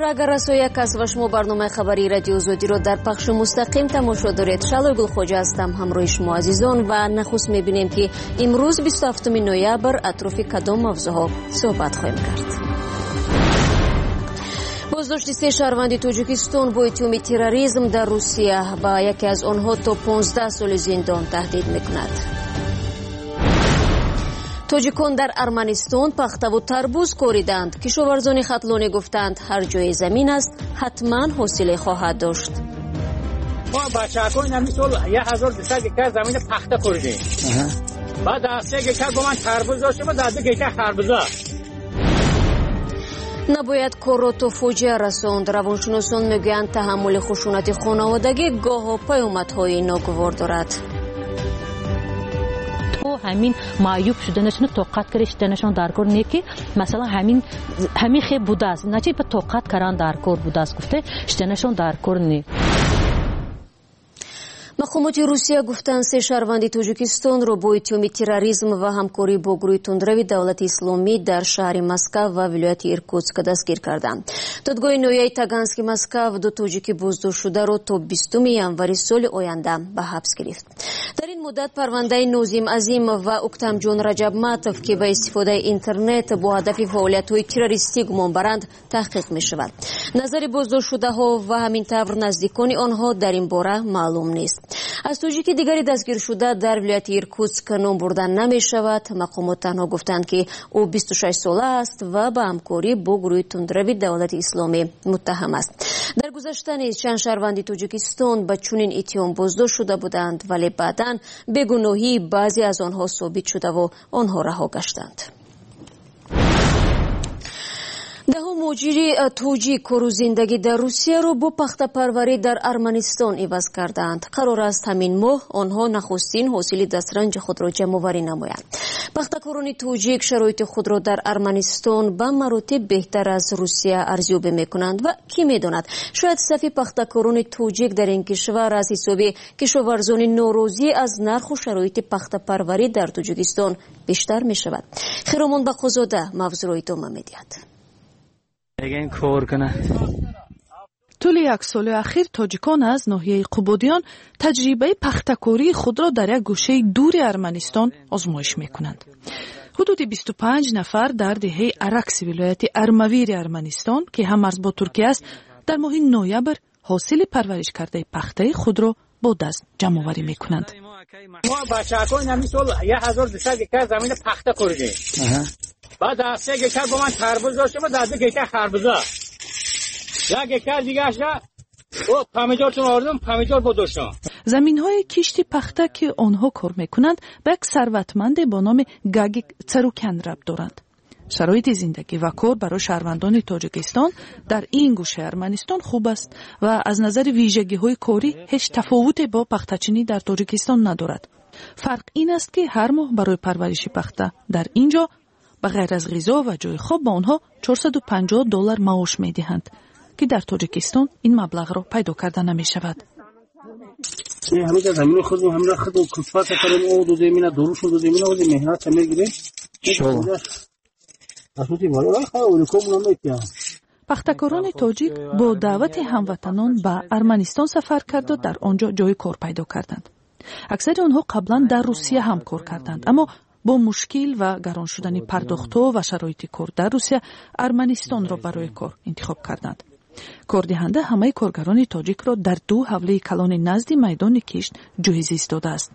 اگر رسو یک کس و شما برنامه خبری رادیو آزادی رو در پخش مستقیم تماشا دارید. شلای گلخوجه هستم همراه شما عزیزان و نخست میبینیم که امروز 27 نوامبر اطراف کدام موضوعها صحبت خواهیم کرد. بازداشت 3 شهروند تاجیکستان با اتهام تروریسم در روسیه، با یکی از آنها تا 15 سال زندان تهدید میکند. تاجیکان در ارمنستان پخته و تربوز کوریدند. کشاورزان ختلانی گفتند هر جای زمین است حتما حاصل خواهد داشت. ما بچه‌ها این سال 1200 هکتار زمین پخته کوریدیم. بعد از 3 هکتار با من تربوز داشتیم و 10 هکتار خربزه. نباید کار را تا فوجیه رساند. روانشناسان میگویند تحمل خشونت خانوادگی گاه پیامدهای ناگوار دارد. همین معیوب شدنشون طاقت کردنشون در کار نیست که مثلا همین خیلی بوده است، نه چه به طاقت کردن در کار بوده است گفته شدنشون در کار نیست. مقامات روسیه گفتند 3 شهروند تاجیکستان را با اتهام تروریسم و همکاری با گروه تندروی دولت اسلامی در شهر مسکو و ولایت ایرکوتسک دستگیر کردند. دادگاه نهایی تاگانسک مسکو 2 تاجیک بازداشت شده را تا 20 январи سال آینده به حبس گرفت. در این مدت پرونده ناظم عظیم و اکتم جان رجب ماتف که به استفاده اینترنت با هدف فعالیت‌های تروریستی گمان برند تحقیق می شود. نظر بازداشت شده ها و همین طور نزدیکان آنها در این باره معلوم نیست. از تاجیک دیگری دستگیر شده در ولایت ایرکوتسک نام بردن نمی شود. مقامات تنها گفتند که او 26 ساله است و به همکاری با گروه تندروی دولت اسلامی متهم است. در گذشته نیز چند شهروند تاجیکستان به چنین اتهام بازداشت شده بودند ولی بعداً بیگناهی بعضی از آنها ثابت شده و آنها رها گشتند. دهها مهاجر تاجیک کار و زندگی در روسیه را با پخته پروری در ارمنستان عوض کردند. قرار است همین ماه آنها نخستین حاصل دسترنج خود را جمع آوری نمایند. پخته‌کاران تاجیک شرایط خود را در ارمنستان به مراتب بهتر از روسیه ارزیابی میکنند و کی میداند شاید صف پخته‌کاران تاجیک در این کشور از حساب کشاورزان ناراضی از نرخ و شرایط پخته پروری در تاجیکستان بیشتر می شود. خیرامان بقازاده موضوع را ادامه می‌دهد. طول 1 سال اخیر تاجیکان از ناحیه قبادیان تجربه پخته‌کاری خود را در یک گوشه دور ارمنستان آزمایش می‌کنند. حدود 25 نفر در دهه ارکس ولایت ارمویر ارمنستان که هم مرز با ترکیه است در ماه نوامبر حاصل پرورش کرده پخته خود را با دست جمع آوری می‌کنند. ما بچه‌ها این سال 1200 هکتار زمین پخته کوریدیم. بعد از 3 هکتار با من تربوز داشتیم و 10 هکتار خربزه. 1 هکتار دیگه اشا او پمیدورتون آوردم، پمیدور بداشتم. زمین‌های کشت پخته که آنها کار می‌کنند به یک ثروتمند با نام گاگیک چروکیان ربط دارند. شرایط زندگی و کار برای شهروندان تاجیکستان در این گوشه ارمنستان خوب است و از نظر ویژگی‌های کاری هیچ تفاوتی با پخته‌چینی در تاجیکستان ندارد. فرق این است که هر ماه برای پرورش پخته در اینجا به غیر از غذا و جای خواب با آنها $450 معاش می‌دهند که در تاجیکستان این مبلغ را پیدا کردن نمی‌شود. همه زمین خودمون همه خودمون کسبت کردیم او دو زمین دروشون دو زمین و مهنت می‌گیریم. پخته‌کاران تاجیک با دعوت هموطنان به ارمنستان سفر کرد و در آنجا جای کار پیدا کردند. اکثر آنها قبلا در روسیه هم کار کردند اما با مشکل و گران شدن پرداخت‌ها و شرایط کار در روسیه ارمنستان را برای کار انتخاب کردند. کاردهنده همه کارگران تاجیک را در 2 حوله کلان نزد میدان کشت جایزه ایستاده است.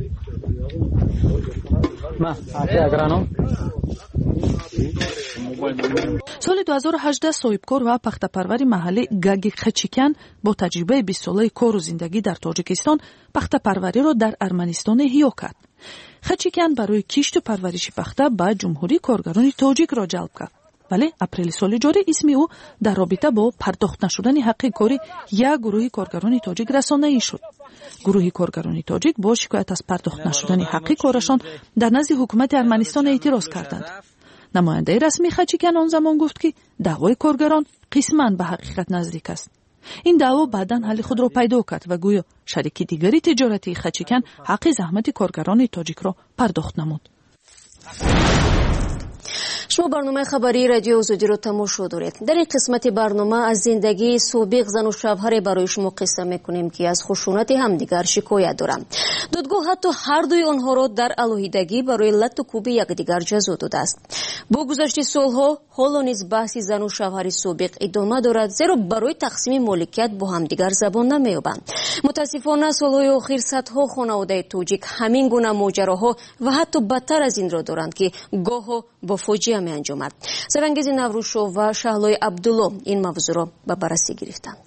سال 2018 صاحبکار و پخته‌پرور محلی گاگیک خچیکیان با تجربه 20 ساله کار و زندگی در تاجیکستان پخته‌پروری را در ارمنستان احیا کرد. خچیکیان برای کشت و پرورش پخته به جمهوری کارگران تاجیک را جلب کرد. ولی اپریل سال جاری اسم او در رابطه با پرداخت نشدن حق کاری یک گروه کارگران تاجیک رسانه‌ای شد. گروه کارگران تاجیک با شکایت از پرداخت نشدن حق کارشان در نزد حکومت ارمنستان اعتراض کردند. نماینده رسمی خچیکیان آن زمان گفت که دعوای کارگران قسماً به حقیقت نزدیک است. این دعوا بعداً حل خود را پیدا کرد و گویا شریک دیگری تجارتی خچیکیان حق زحمت کارگران تاجیک را پرداخت نمود. شما برنامه خبری رادیو آزادی رو تماشا دارید. در این قسمت برنامه از زندگی سابق زن و شوهر برای شما قصه میکنیم که از خشونت همدیگر شکایت دارند. دادگاه حتی هر دوی آنها را در علیحدگی برای لط و کوب یکدیگر جزا داده است. با گذشت سالها حالا نیز بحث زن و شوهر سابق ادامه دارد، زیرا برای تقسیم مالکیت با همدیگر زبان نمی‌یابند. متاسفانه سالهای اخیر صدها خانواده تاجیک همین گونه ماجراها و حتی بدتر از این را دارند که گاه با فاجعه می انجامد. سرانگیز نوروشو و شهلای عبدالله این موضوع را به بررسی گرفتند.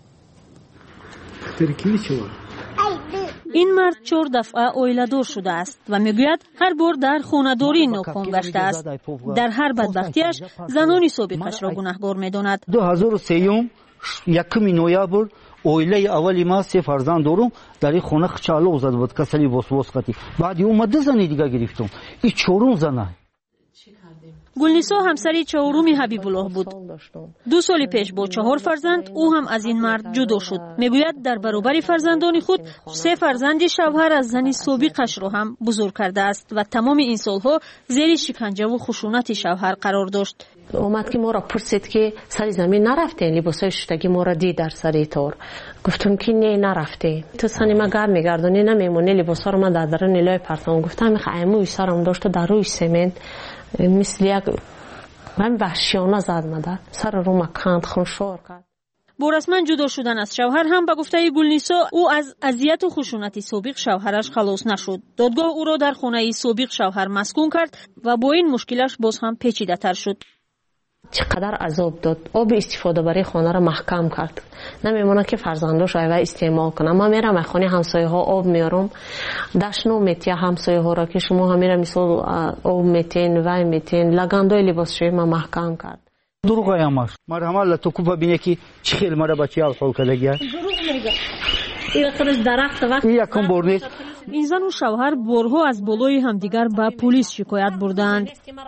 این مرد 4 دفعه اویله‌دار شده است و میگوید هر بار در خانه‌داری ناکام گشته است. در هر بدبختیش زنان سابقش را گناهکار می‌داند. 2003 یکم نویابر اویله اولی ما 3 فرزند دارم. در این خانه خچالو زد بود کسلی وسواس قتی. بعد اومد زنی دیگه گرفتم. این 4 زنه. گلنیسا همسری 4 حبیب الله بود. 2 سال پیش با 4 فرزند او هم از این مرد جدا شد. میگوید در برابر فرزندان خود 3 فرزند شوهر از زن سابقش را هم بزرگ کرده است و تمام این سالها زیر شکنجه و خشونت شوهر قرار داشت. اومد که ما را پرسید که سر زمین نرفته، لباسای شتگی ما را دید در سر تور. گفتم که نه نرفته. تو سنی ما گرم میگردونی نمیمونه، لباسا رو من در درون لای پرتم. گفتم میخوام سرم داشت در روی سمنت مثل یک من وحشیانه زد مادر سر رو مکاند خونشور کرد. با رسما جدا شدن از شوهر هم به گفته گلنیسا او از اذیت و خشونت سابق شوهرش خلاص نشد. دادگاه او را در خانه سابق شوهر مسکون کرد و با این مشکلش باز هم پیچیده تر شد. چقدر عذاب داد. آب استفاده برای خانه را محکم کرد. نمیمونه که فرزنداش ایوه استعمال کنه. من میرم خانه همسایه ها آب میارم. دشنو میتیا همسایه ها را که شما هم میرم مثال آب میتین وای میتین لگندای لباس شوی من محکم کرد. دروغ ایامش. مرحمت تو کوبا بینه که چه خیلی مرا بچه الفال کدگی. دروغ میگه. این خودش درخت وقت. یکم برنید. این زن و شوهر بارها از بالای همدیگر به پلیس شکایت بردند.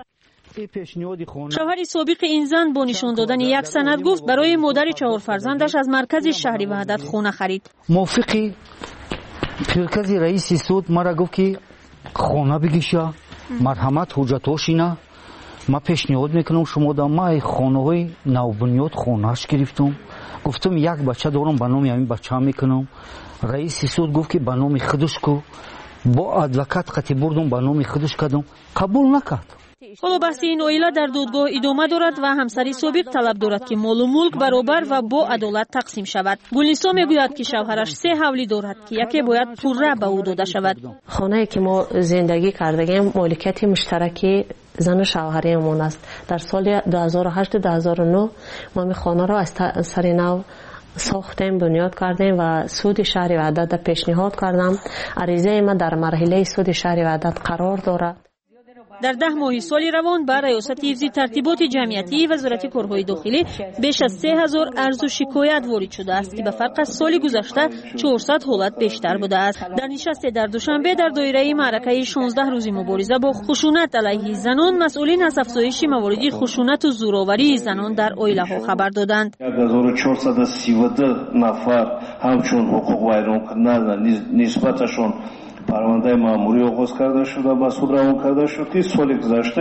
شوهر سابق این زن با نشان دادن یک سند گفت برای مادر 4 فرزندش از مرکز شهری وحدت خانه خرید. موافقی مرکز رئیس سود مرا گفت که خانه بگیشه، مرحمت حجتاش اینا. ما پیشنهاد میکنم شما در ما خانه های نوبنیاد خانهش گرفتم. گفتم یک بچه دارم به نام همین بچه میکنم. رئیس سود گفت که به نام خودش کو. با ادوکات قطعی بردم به نام خودش کردم، قبول نکرد. حالا بحث این اویله در دادگاه ادامه دارد و همسری سابق طلب دارد که مال و ملک برابر و با عدالت تقسیم شود. گلنیسا میگوید که شوهرش 3 حولی دارد که یکی باید پوره به او داده شود. خانه‌ای که ما زندگی کردیم مالکیت مشترکی زن و شوهریمون است. در سال 2008 2009 ما این خانه را از سر نو ساختیم، بنیاد کردیم و سود شهر وحدت پیشنهاد کردم. عریضه ما در مرحله سود شهر وحدت قرار دارد. در 10 ماه سال روان بر ریاست حفظ ترتیبات جمعیتی وزارت کارهای داخلی بیش از 3000 عرض و شکایت وارد شده است که به فرق از سال گذشته 400 حالت بیشتر بوده است. در نشست در دوشنبه در دایره معرکه 16 روزی مبارزه با خشونت علیه زنان مسئولین از افزایش موارد خشونت و زورآوری زنان در اویله‌ها خبر دادند. 1432 نفر همچون حقوق ویران نسبتشون پرونده ماموری آغاز کرده شده و سود روان کرده شد که سال گذشته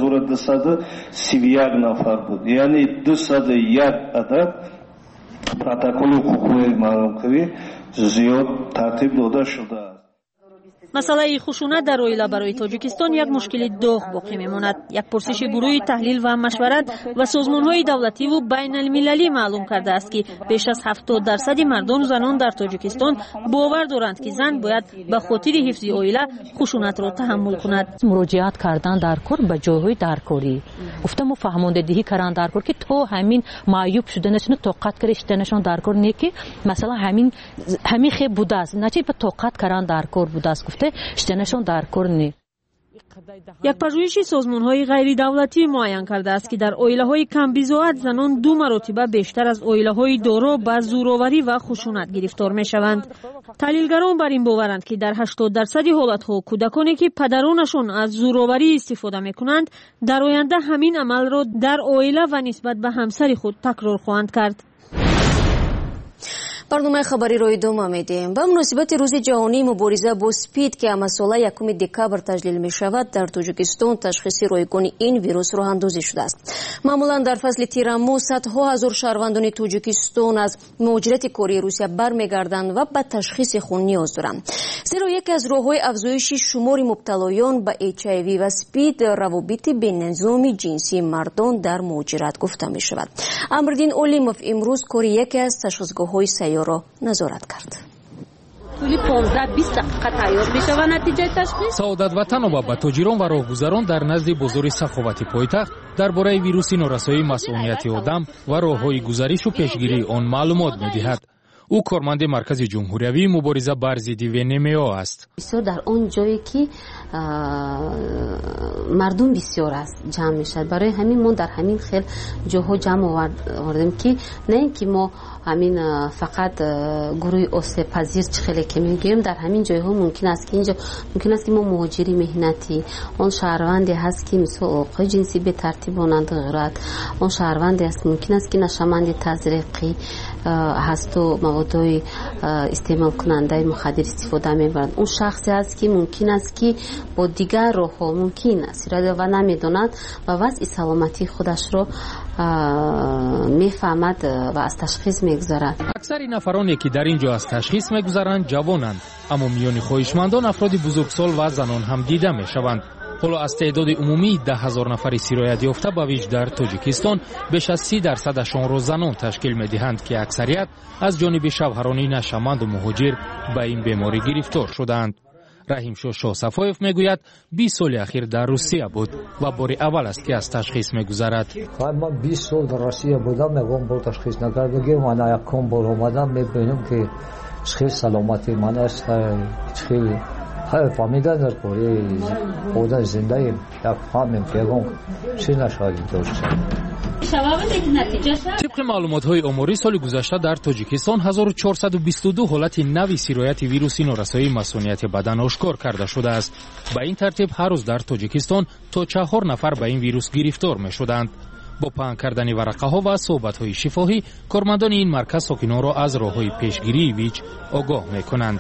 1231 نفر بود، یعنی 201 عدد پروتکل حقوقی معلومکاری زیاد ترتیب داده شده است. مسئله خشونت در اویله برای تاجیکستان یک مشکل داغ باقی میماند. یک پرسش گروه تحلیل و مشورت و سازمان‌های دولتی و بین المللی معلوم کرده است که بیش از 70% مردم زنان در تاجیکستان باور دارند که زن باید به خاطر حفظ اویله خشونت را تحمل کند. مراجعت کردن در کار به جاهای درکاری گفتم و فهماندهی کردن در کار که تو همین معیوب شدنشون طاقت کردنشون در کار نه که مثلا همین خیلی بوده است نه چه به طاقت کردن در کار بوده است گفته شدنشون در کار نه. یک پژوهش سازمان‌های غیر دولتی معین کرده است که در اویله‌های کم بضاعت زنان 2 مرتبه بیشتر از اویله‌های دارا به زورآوری و خشونت گرفتار می‌شوند. تحلیلگران بر این باورند که در 80% حالت‌ها کودکانی که پدرانشان از زورآوری استفاده می‌کنند در آینده همین عمل را در اویله و نسبت به همسر خود تکرار خواهند کرد. برنامه خبری رو ادامه میدیم. به مناسبت روز جهانی مبارزه با اسپید که امسال 1 دکبر تجلیل می شود، در تاجیکستان تشخیص رایگان این ویروس راه اندازی شده است. معمولا در فصل تیر-ماه صدها هزار شهروندان تاجیکستان از مهاجرت کره روسیه برمیگردند و به تشخیص خون نیاز دارند. زیرا یکی از راه‌های افزایش شمار مبتلایان به HIV و اسپید روابط بین‌نظام جنسی مردان در مهاجرت گفته می شود. امردین اولیموف امروز کار یکی از تشخیصگاه‌های سیار را نظارت کرد. طولی 15-20 دقیقه تیار میشه و نتیجه تشخیص. سعادت وطن و با تاجران و راهگذران در نزد بازار سخاوتی پایتخت درباره ویروس نورسایی مسئولیت آدم و راه‌های گذریش و پیشگیری آن معلومات می‌دهد. او کارمند مرکز جمهوریوی مبارزه بر ضد ونمیا است. بسیار در اون جایی که مردم بسیار است جمع میشد. برای همین ما در همین خیل جاها جمع آوردیم که نه اینکه ما همین فقط گروه آسیب پذیر خیلی که میگیم، در همین جایها ممکن است که اینجا ممکن است که ما مهاجری مهنتی، اون شهروندی هست که مثل عقوق جنسی به ترتیب مانند غیرت، اون شهروندی است ممکن است که نشمند تزریقی هست و موادهای استعمال کننده مخدر استفاده میبرند. اون شخصی است که ممکن است که با دیگر راه‌ها ممکن است و نمیداند و وضع سلامتی خودش رو میفهمد و از تشخیص میگذارد. اکثر نفرانی که در اینجا از تشخیص میگذارند جوانند، اما میان خواهشمندان افراد بزرگسال و زنان هم دیده میشوند. حالا از تعداد عمومی 10,000 نفر سرایت یافته به ویژه در تاجیکستان بیش از 30% را زنان تشکیل میدهند که اکثریت از جانب شوهران نشمند و مهاجر به این بیماری گرفتار شدند. رحیم شاه صفایف میگوید 20 سال اخیر در روسیه بود و بار اول است که از تشخیص میگذرد. من 20 سال در روسیه بودم، میگم با تشخیص نکردم، من یکم بار اومدم میبینم که خیلی سلامتی من است، خیلی فهمیدن در کره خودم زنده ایم، یک فهمیم پیغام چی نشاید داشت. طبق معلومات‌های آماری سال گذشته در تاجیکستان 1422 حالت نوی سرایت ویروس نورسایی مسئولیت بدن آشکار کرده شده است. به این ترتیب هر روز در تاجیکستان تا 4 نفر به این ویروس گرفتار می‌شدند. با پهن کردن ورقه‌ها و صحبت‌های شفاهی، کارمندان این مرکز ساکنان را از راه‌های پیشگیری ویچ آگاه می‌کنند.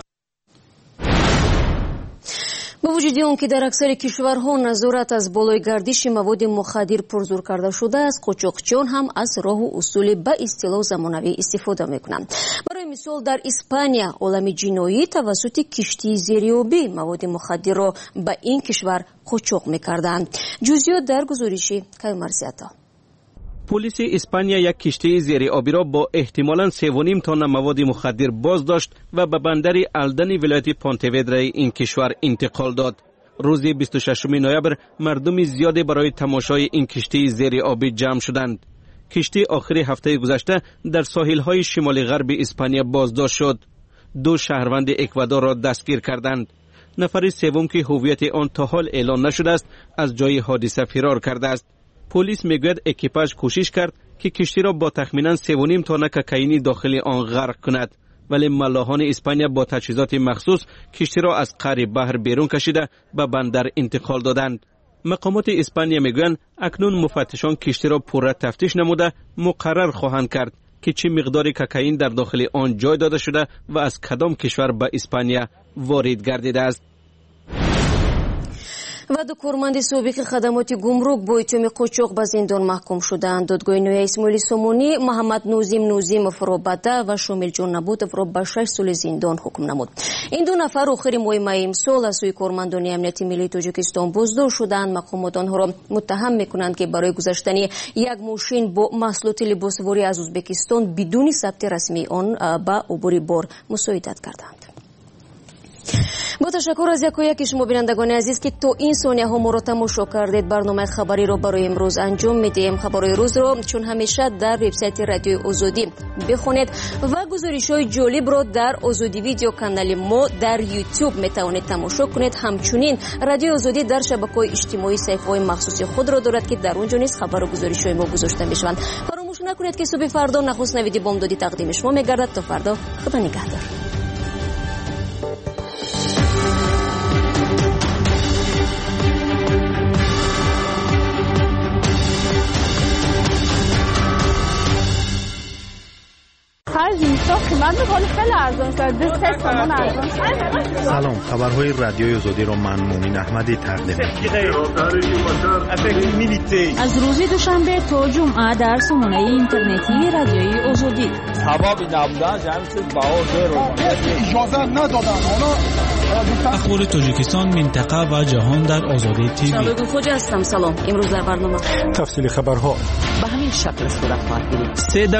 با وجود آن که در اکثر کشورها نظارت از بالای گردش مواد مخدر پرزور کرده شده است، قاچاقچیان هم از راه و اصول به اصطلاح زمانوی استفاده میکنند. برای مثال در اسپانیا عالم جنایی توسط کشتی زیریابی مواد مخدر را به این کشور قاچاق میکردند. جزئیات در گزارش کیمرزیاتا. پلیس اسپانیا یک کشتی زیر آبی را با احتمالاً 3.5 تن مواد مخدر باز داشت و به بندر الدن ولایت پونتویدرا این کشور انتقال داد. روز 26 نوامبر مردم زیادی برای تماشای این کشتی زیر آبی جمع شدند. کشتی آخر هفته گذشته در ساحل‌های شمال غرب اسپانیا بازداشت شد. 2 شهروند اکوادور را دستگیر کردند. نفر سوم که هویت آن تا حال اعلام نشده است از جای حادثه فرار کرده است. پلیس میگوید اکیپاژ کوشش کرد که کشتی را با تخمیناً 3.5 تن کوکائین داخل آن غرق کند، ولی ملاحان اسپانیا با تجهیزات مخصوص کشتی را از قعر بحر بیرون کشیده به بندر انتقال دادند. مقامات اسپانیا میگویند اکنون مفتشان کشتی را پررو تفتیش نموده مقرر خواهند کرد که چه مقدار کوکائین در داخل آن جای داده شده و از کدام کشور به اسپانیا وارد گردیده است. و 2 کارمند سابق خدمات گمرک با اتهام قاچاق به زندان محکوم شدند. دادگاه نوی اسماعیل سامانی محمد نوزیموف را به 10 و شامل جان نبوتوف را به 6 سال زندان حکم نمود. این 2 نفر آخر ماه می امسال از سوی کارمندان امنیت ملی تاجیکستان بازداشت شدند. مقامات آنها را متهم میکنند که برای گذاشتن یک ماشین با محصولات لباسواری از ازبکستان بدون ثبت رسمی آن به عبور بار مساعدت کردند. با تشکر از یکی شما بینندگان عزیز که تا این ثانیه ها ما را تماشا کردید. برنامه خبری را برای امروز انجام میدیم. خبرهای روز را چون همیشه در وبسایت رادیو آزادی بخونید و گزارش‌های جالب را در آزادی ویدیو کانال ما در یوتیوب میتوانید تماشا کنید. همچنین رادیو آزادی در شبکه‌های اجتماعی صفحه‌های مخصوص خود را دارد که در اونجا نیز خبر و گزارش‌های ما گذاشته میشوند. فراموش نکنید که صبح فردا نخست نویدی بامدادی تقدیم شما میگردد. تا فردا خدا نگهدار. خرج اینستا قیمت میکنه خیلی ارزان شده 3 تومن ارزان شده. سلام، خبرهای رادیوی آزادی را من مومین احمدی تقدیم می‌کنم. از روز دوشنبه تا جمعه در سامانه اینترنتی رادیوی آزادی. ثوابی نبودن جمعی چیز باور رو اجازه ندادن. اخبار تاجیکستان، منطقه و جهان در آزادی تیوی. شباب خوش هستم. سلام. امروز در برنامه تفصیل خبرها به همین شکل صورت خواهد گرفت.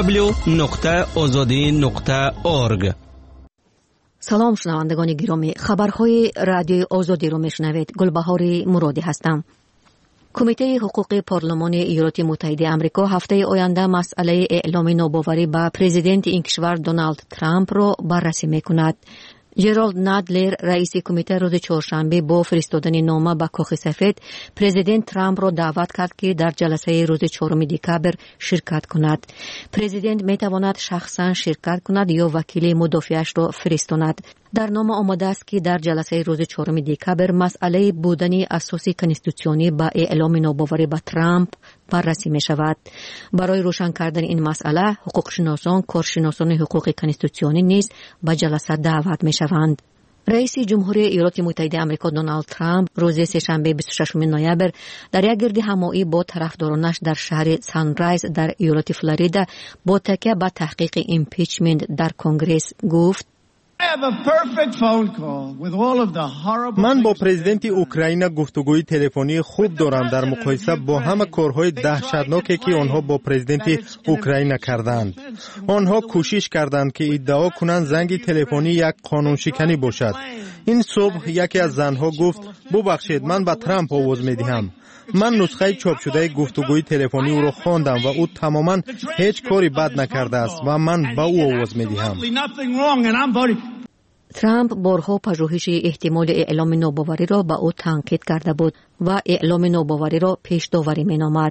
www.azadi.org. سلام شنوندگان گرامی، خبرهای رادیوی آزادی رو میشنوید. گلبهار مرادی هستم. کمیته حقوق پارلمان ایالات متحده آمریکا هفته آینده مسئله اعلام ناباوری به پرزیدنت این کشور دونالد ترامپ را بررسی میکند. جرالد نادلر رئیس کمیته روز چهارشنبه با فرستادن نامه به کاخ سفید پرزیدنت ترامپ را دعوت کرد که در جلسه روز 4 دکامبر شرکت کند. پرزیدنت می تواند شخصا شرکت کند یا وکیل مدافعش را فرستاند. در نامه آمده است که در جلسه روز 4 دکامبر مسئله بودن اساسی کنستیتوسیونی با اعلام ناباوری به ترامپ بررسی می شود. برای روشن کردن این مسئله حقوق شناسان، کارشناسان حقوق کنستیتوسیونی نیز به جلسه دعوت می شوند. رئیس جمهوری ایالات متحده آمریکا دونالد ترامپ روز سه‌شنبه 26 نوامبر در یک گردهمایی با طرفدارانش در شهر سانرایز در ایالت فلوریدا با تکیه به تحقیق ایمپیچمنت در کنگره گفت: من با پرزیدنت اوکراین گفتگوی تلفنی خوب دارم در مقایسه با همه کارهای دهشتناکی که آنها با پرزیدنت اوکراین کردند. آنها کوشش کردند که ادعا کنند زنگ تلفنی یک قانون شکنی باشد. این صبح یکی از زنها گفت: ببخشید، من به ترامپ آواز میدهم. من نسخه چاپ شده گفتگوی تلفنی او را خواندم و او تماما هیچ کاری بد نکرده است و من به او آواز میدهم. ترامپ بارها پژوهش احتمال اعلام ناباوری را به او تنقید کرده بود و اعلام ناباوری را پیش داوری مینامد.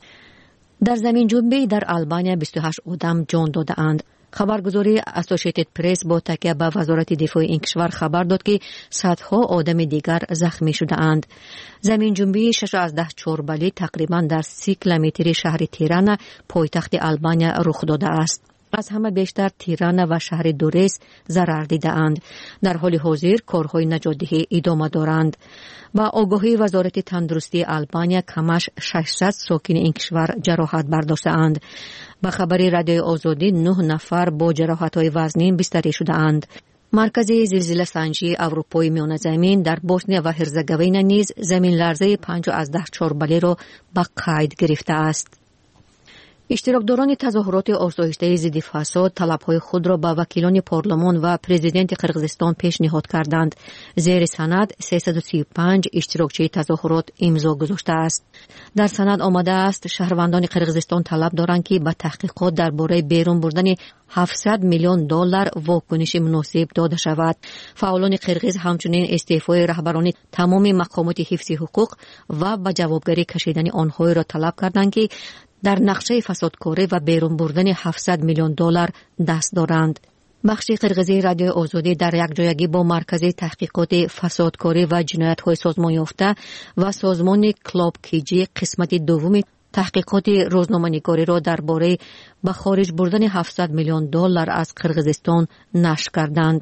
در زمین جنبی در آلبانیا 28 آدم جان دادند. خبرگزاری اسوسییتد پرس با تکیه به وزارت دفاع این کشور خبر داد که صدها آدم دیگر زخمی شده اند. زمین جنبی 6 از 10 چوربالی تقریبا در 30 کیلومتری شهر تیرانا پایتخت آلبانیا رخ داده است. از همه بیشتر تیرانا و شهر دوریس ضرر دیده اند. در حال حاضر کارهای نجات‌دهی ادامه دارند. با آگاهی وزارت تندرستی آلبانیا کمش 600 ساکن این کشور جراحت برداشته اند. با خبر رادیوی آزادی 9 نفر با جراحت‌های وزنی بستری شده اند. مرکز زلزله سنجی اروپای میانه زمین در بوسنیا و هرزگوین نیز زمین لرزه 5 از 10 چوربالی را به قید گرفته است. اشتراکداران تظاهرات آسایشته ضد فساد طلب‌های خود را به وکیلان پارلمان و پرزیدنت قرقیزستان پیشنهاد کردند. زیر سند 335 اشتراکچی تظاهرات امضا گذاشته است. در سند آمده است شهروندان قرقیزستان طلب دارند که به تحقیقات درباره بیرون بردن 700 میلیون دلار واکنش مناسب داده شود. فعالان قرقیز همچنین استعفای رهبران تمام مقامات حفظ حقوق و به جوابگری کشیدن آنها را طلب کردند که در نقشه فسادکاری و بیرون بردن 700 میلیون دلار دست دارند. بخش قرقیزی رادیو آزادی در یک جایگی با مرکز تحقیقات فسادکاری و جنایت‌های سازمان یافته و سازمان کلاب کیجی قسمت دوم تحقیقات روزنامه‌نگاری را درباره به خارج بردن 700 میلیون دلار از قرقیزستان نشر کردند.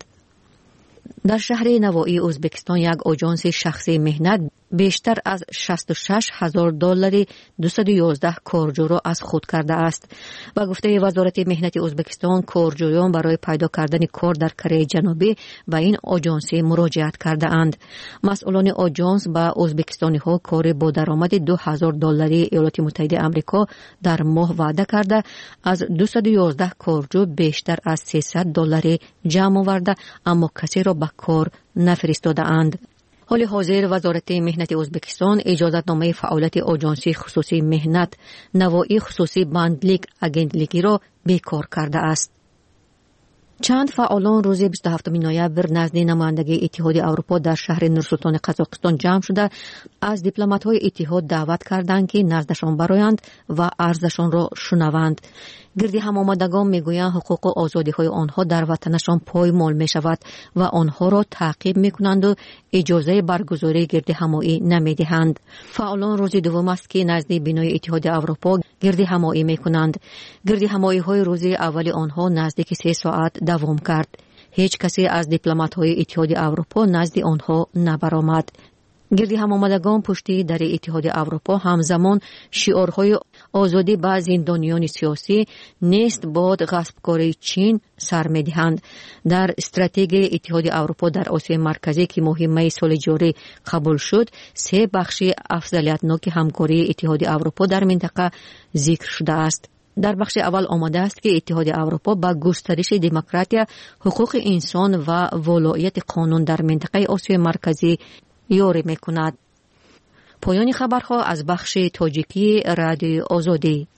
در شهر نوایی ازبکستان یک آژانس شخصی مهنت بیشتر از 66,000 دلار 211 کارجو را از خود کرده است. و گفته وزارت مهنت ازبکستان کارجویان برای پیدا کردن کار در کره جنوبی به این آژانس مراجعت کرده اند. مسئولان آژانس به ازبکستانی ها کار با درآمد 2000 دلاری ایالات متحده آمریکا در ماه وعده کرده از 211 کارجو بیشتر از 300 دلار جمع آورده اما کسی را به کار نفرستاده اند. حال حاضر وزارت مهنت ازبکستان اجازتنامه فعالیت آژانس خصوصی مهنت نوایی خصوصی بندلیک اگنتلیکی را بیکار کرده است. چند فعالان روز 27 نوامبر نزد نمایندگی اتحاد اروپا در شهر نورسلطان قزاقستان جمع شده از دیپلمات‌های اتحاد دعوت کردند که نزدشان برآیند و عرضشان را شنوند. گردی هم‌آمدگان میگویند حقوق و آزادی‌های آنها در وطنشان پایمال می‌شود و آنها را تعقیب می‌کنند و اجازه برگزاری گردی همایی نمی‌دهند. فعالان روز دوم است که نزد بینای اتحاد اروپا گردی همایی می‌کنند. گردی همایی‌های روز اول آنها نزدیک 3 ساعت دوام کرد. هیچ کسی از دیپلمات‌های اتحاد اروپا نزد آنها نبرآمد. گردی هم‌آمدگان پشتی در اتحاد اروپا همزمان شعارهای آزادی به زندانیان سیاسی نیست باد غصبکاری چین سر می‌دهند. در استراتژی اتحاد اروپا در آسیای مرکزی که مهمه سال جاری قبول شد، 3 بخش افضلیتناک همکاری اتحاد اروپا در منطقه ذکر شده است. در بخش اول آمده است که اتحاد اروپا با گسترش دموکراسی، حقوق انسان و ولایت قانون در منطقه آسیای مرکزی یاری می‌کند. پایان خبرها از بخش تاجیکی رادیو آزادی.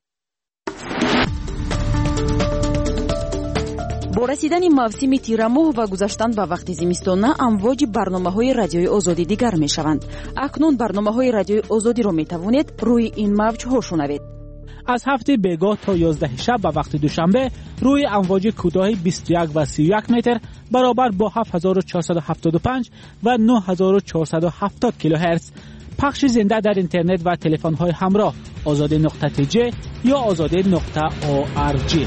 با رسیدن موسم تیرماه و گذشتن به وقت زمستان امواج برنامه‌های رادیوی آزادی دیگر می‌شوند. اکنون برنامه‌های رادیوی آزادی را می‌توانید روی این موج‌ها شنوید. از هفته بیگاه تا 11 شب به وقت دوشنبه روی امواج کوتاه 21 و 31 متر برابر با 7475 و 9470 کیلوهرتز پخش زنده در اینترنت و تلفن‌های همراه azade.tj یا azade.org.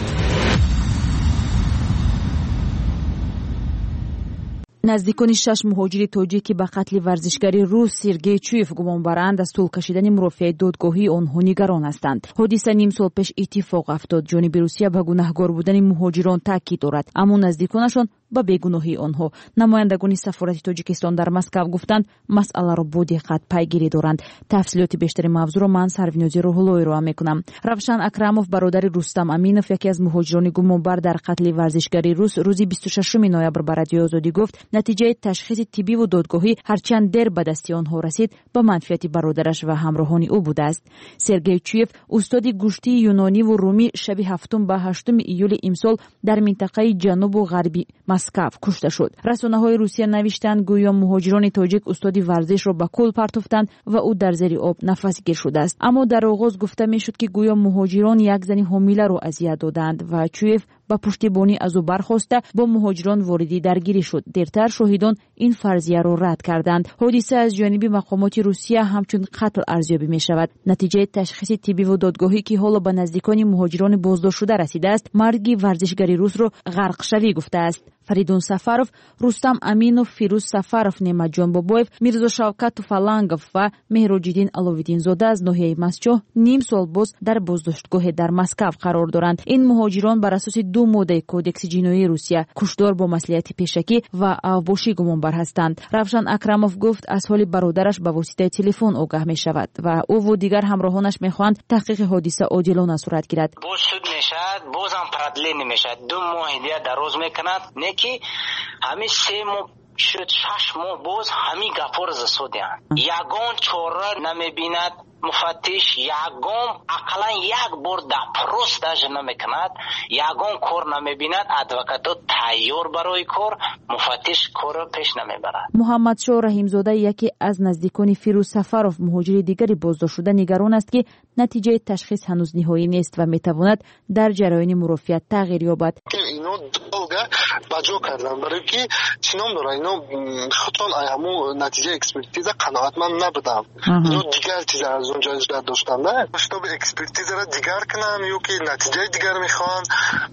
نزدیکان 6 مهاجر تاجیکی به قتل ورزشکار روس سرگئی چویف گمان برند از طول کشیدن مرافعه دادگاهی آنها نگران هستند. حادثه نیم سال پیش اتفاق افتاد. جانب روسیه به گناهکار بودن مهاجران تاکید دارد، اما نزدیکانشان به بیگناهی آنها. نمایندگان سفارت تاجیکستان در مسکو گفتند مسئله را با دقت پیگیری دارند. تفصیلات بیشتر موضوع را من سرونیازی روح‌اللهی را میکنم. روشن اکرموف برادر رستم امینوف یکی از مهاجران گمانبر در قتل ورزشکار روس روز 26 نوامبر به رادیو آزادی گفت نتیجه تشخیص طبی و دادگاهی هرچند دیر به دست آنها رسید به منفعت برادرش و همراهان او بوده است. سرگئی چویف استاد گوشتی یونانی و رومی شب 7 به 8 ایول امسال در منطقه جنوب و غربی مسکو کشته شد. رسانه‌های روسیه نوشتند گویا مهاجران تاجیک استاد ورزش را به کل پرتافتند و او در زیر آب نفس گیر شده است. اما در آغاز گفته میشد که گویا مهاجران یک زن حامله را اذیت دادند و چویف با پشتیبانی از او برخاسته با مهاجران واردی درگیری شد. دیرتر شاهدان این فرضیه را رد کردند. حادثه از جانب مقامات روسیه همچون قتل ارزیابی می شود. نتیجه تشخیص طبی و دادگاهی که حالا به نزدیکان مهاجران بازداشت شده رسیده است مرگ ورزشکار روس را غرق شوی گفته است. فریدون سفروف، رستم امینوف، فیروز سفروف، نعمتجان باباев، میرزا شوکت توفالنگов و مهراجدین علویدین زاده از ناحیه مسجح نیم سال باز در بازداشتگاه در مسکو قرار دارند. این مهاجران بر اساس 2 ماده کودکس جنایی روسیه کشتار با مصلحت پیشکی و اوباشی گمانبر هستند. روشن اکرموف گفت از حال برادرش به واسطه تلفن آگاه می شود و او و دیگر همراهانش میخواهند تحقیق حادثه عاجلانه صورت گیرد. باز شد میشد، بازم پردلی نمیشد. 2 ماه دیگه دراز میکند. که همین 3 ماه شد 6 ماه باز همین گپار زسودیان. یگان چاره نمیبیند مفتش، یگان اقلا یک بار دپروس داشت نمیکند، یگان کار نمیبیند. ادوکاتو تیار برای کار، مفتش کار پیش نمیبرد. محمد شاه رحیمزاده یکی از نزدیکان فیروز سفروف مهاجر دیگری بازداشت شده نگران است که نتیجه تشخیص هنوز نهایی نیست و میتواند در جریان مرافعه تغییر یابد. اینو دوگه بجا کردن برای که چنان داره اینو خودتان همون نتیجه اکسپرتیز قناعتمند نبودم. اینو دیگر چیز از اونجا اجرا داشتم نه شتاب اکسپرتیز را دیگر کنن یا که نتیجه دیگر میخوان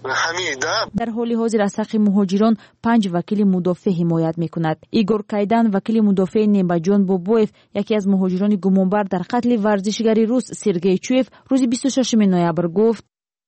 همین. در حال حاضر از حق مهاجران 5 وکیل مدافع حمایت میکند. ایگور کایدان وکیل مدافع نعمتجان باباев یکی از مهاجران گمانبر در قتل ورزشکار روس سرگئی چویف روز 26 نوامبر گفت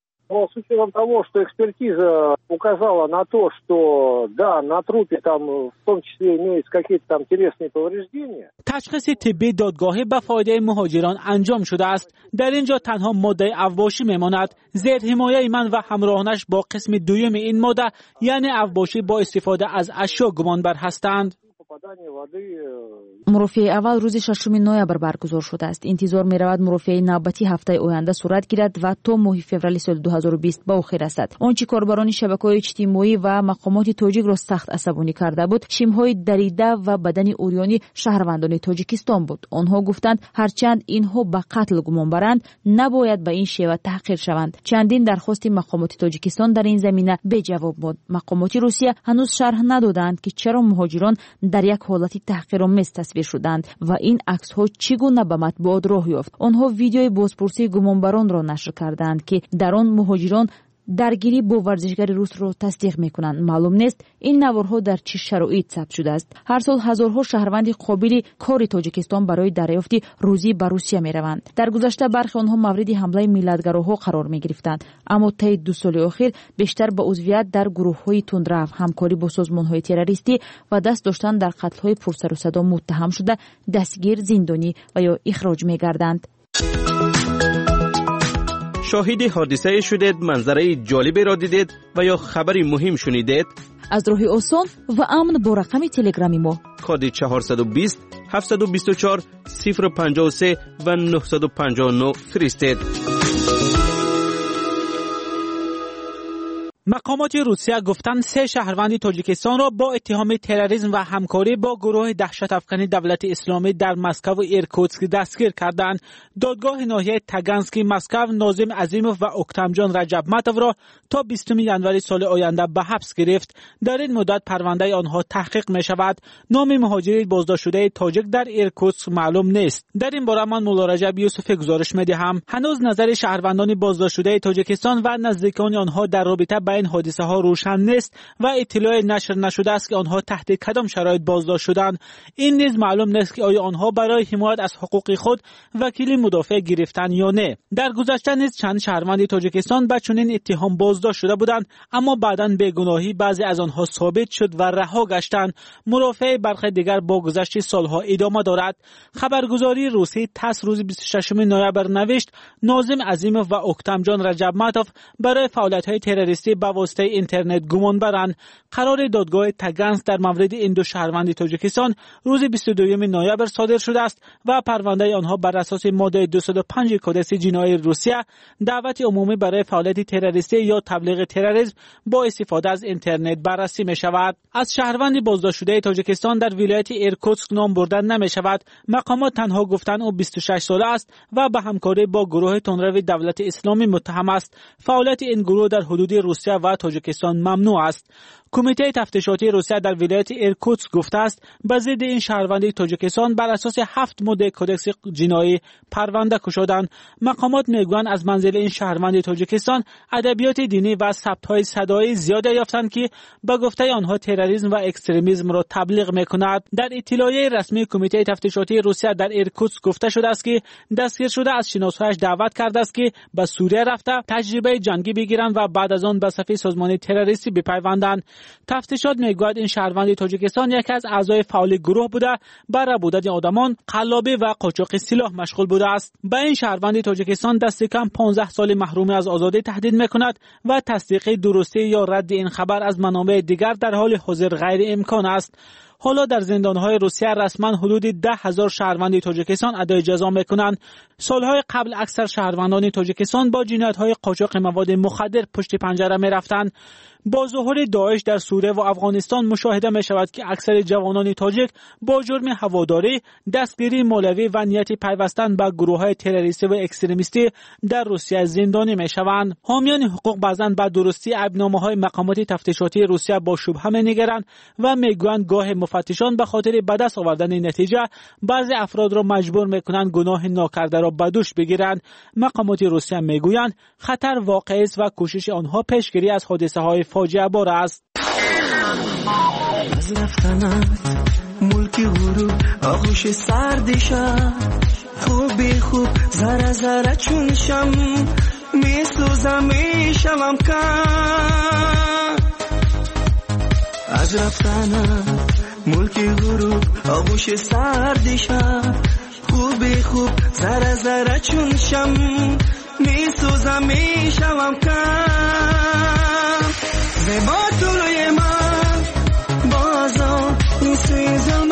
с учетом того, что экспертиза указала на то, что да, на трупе там в том числе имеются какие-то там телесные повреждения. تشخیص طبی دادگاهی به فایده مهاجران انجام شده است. در اینجا تنها ماده اوباشی میماند. زیر حمایه من و همراهانش با قسم دوم این ماده یعنی اوباشی با استفاده از اشیا گمانبر هستند. мурофиаи аввал рӯзи 6 ноябр баргузор шудааст. интизор меравад мурофиаи навбатӣ ҳафтаи оянда сурат гирад ва то моҳи феврали соли 2020 ба охир расад. он чи корбарони шабакаҳои иҷтимоӣ ва мақомоти тоҷикро сахт асабонӣ карда буд шимҳои дарида ва бадани урёни шаҳрвандони тоҷикистон буд. онҳо гуфтанд ҳарчанд инҳо ба қатл гумонбаранд, набояд ба ин шева таҳқир шаванд. чандин дархости мақомоти тоҷикистон дар ин замина беҷавоб монд. мақомоти русия ҳанӯз шарҳ надоданд ки чаро муҳоҷирон дар як ҳолати таҳқиромез тасвир шуданд ва ин аксҳо чӣ гуна ба матбуот роҳ ёфт. онҳо видеои бозпурсии гумонбаронро нашр карданд ки дар он муҳоҷирон даргирӣ бо варзишгари русро тасдиқ мекунанд. маълум нест ин наворҳо дар чӣ шароит сабт шудааст. ҳар сол ҳазорҳо шаҳрванди қобили кори тоҷикистон барои дарёфти рӯзӣ ба русия мераванд. дар гузашта бархи онҳо мавриди ҳамлаи миллатгароҳо қарор мегирифтанд, аммо таи 2 соли охир бештар ба узвият дар гурӯҳҳои тундрав, ҳамкорӣ бо созмонҳои террористӣ ва даст доштан дар қатлҳои пурсарусадо муттаҳам шуда дастгир, зиндонӣ ва ё ихроҷ мегарданд. شاهد حادثه شدید، منظره جالبی را دیدید و یا خبری مهم شنیدید؟ از راهی آسان و امن با رقم تلگرامی ما کد 420 724 053 و 959 فرستید. مقامات روسیه گفتند 3 شهروند تاجیکستان را با اتهام تروریسم و همکاری با گروه دهشت افکنی دولت اسلامی در مسکو و ایرکوتسک دستگیر کردند. دادگاه ناحیه تاگانسکی مسکو ناظم عظیموف و اکتمجان رجبمتوف را تا 20 ژانویه سال آینده به حبس گرفت. در این مدت پرونده آنها تحقیق می شود. نام مهاجری بازداشت شده تاجیک در ایرکوتسک معلوم نیست. در این باره من مولا رجب یوسفی گزارش می دهم. هنوز نظر شهروندان بازداشت شده تاجیکستان و نزدیکان آنها در رابطه با این حادثه ها روشن نیست و اطلاعی نشر نشده است که آنها تحت کدام شرایط بازداشت شدند. این نیز معلوم نیست که آیا آنها برای حمایت از حقوق خود وکیل مدافع گرفتند یا نه. در گذشته نیز چند شهروند تاجیکستان با چنین اتهام بازداشت شده بودند، اما بعداً بیگناهی بعضی از آنها ثابت شد و رها گشتند. مرافع برخی دیگر با گذشت سالها ادامه دارد. خبرگزاری روسی تاس روز 26 نوامبر نوشت ناظم عظیموف و اکتمجان رجبمتوف برای فعالیت‌های تروریستی با واسطه اینترنت گمان برند. قرار دادگاه تاگانسک در مورد این دو شهروند تاجیکستان روز 22 نوامبر صادر شده است و پرونده آنها بر اساس ماده 205 کدکس جنایی روسیه دعوت عمومی برای فعالیت تروریستی یا تبلیغ تروریسم با استفاده از اینترنت بررسی می شود. از شهروند بازداشت شده تاجیکستان در ولایت ایرکوتسک نام بردن نمی شود. مقامات تنها گفتند او 26 ساله است و به همکاری با گروه تندرو دولت اسلامی متهم است. فعالیت این گروه در حدود روسیه و تاجیکستان ممنوع است. کمیته تفتیشاتی روسیه در ولایت ایرکوتسک گفته است به ضد این شهروند تاجیکستان بر اساس 7 ماده کدکس جنایی پرونده گشودند. مقامات میگویند از منزل این شهروند تاجیکستان ادبیات دینی و ثبت‌های صدایی زیاد یافتند که به گفته آنها تروریسم و اکستریمیسم را تبلیغ می‌کند. در اطلاعیه رسمی کمیته تفتیشاتی روسیه در ایرکوتسک گفته شده است که دستگیر شده از شناسایش دعوت کرده است که به سوریه رفته تجربه جنگی بگیرند و بعد از آن به صف سازمان تروریستی بپیوندند. تفتیشات میگوید این شهروند تاجیکستان یکی از اعضای فعال گروه بوده برای بودن آدمان، قلابی و قاچاق سلاح مشغول بوده است. به این شهروند تاجیکستان دست کم 15 سال محرومی از آزادی تهدید میکند و تصدیق درستی یا رد این خبر از منابع دیگر در حال حاضر غیر امکان است. حالا در زندانهای روسیه رسما حدود 10,000 شهروند تاجیکستان ادای جزا میکنند. سالهای قبل اکثر شهروندان تاجیکستان با جنایت‌های قاچاق مواد مخدر پشت پنجره میرفتند. با ظهور داعش در سوریه و افغانستان مشاهده می شود که اکثر جوانان تاجیک با جرم هواداری، دستگیری مولوی و نیت پیوستن به گروه‌های تروریستی و اکستریمیستی در روسیه زندانی می شوند. حامیان حقوق بعضاً به درستی عیب‌نامه‌های مقامات تفتیشاتی روسیه با شبهه می‌نگرند و میگویند گاه مفتشان به خاطر به دست آوردن نتیجه بعضی افراد را مجبور می‌کنند گناه ناکرده را به دوش بگیرند. مقامات روسیه میگویند خطر واقعی است و کوشش آنها پیشگیری از حادثه‌های فاجعه بار است. از رفتنت ملکی غروب آغوش سرد شب خوبی خوب ذره ذره چون شم میسوزم میشوم کم. از رفتنت ملکی غروب آغوش سرد شب خوبی خوب ذره ذره چون شم میسوزم میشوم کم. زیبا طلوی من بازم این سوی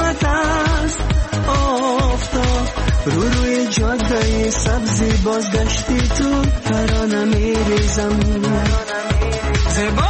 سبزی بازگشتی تو ترانه میریزم زیبا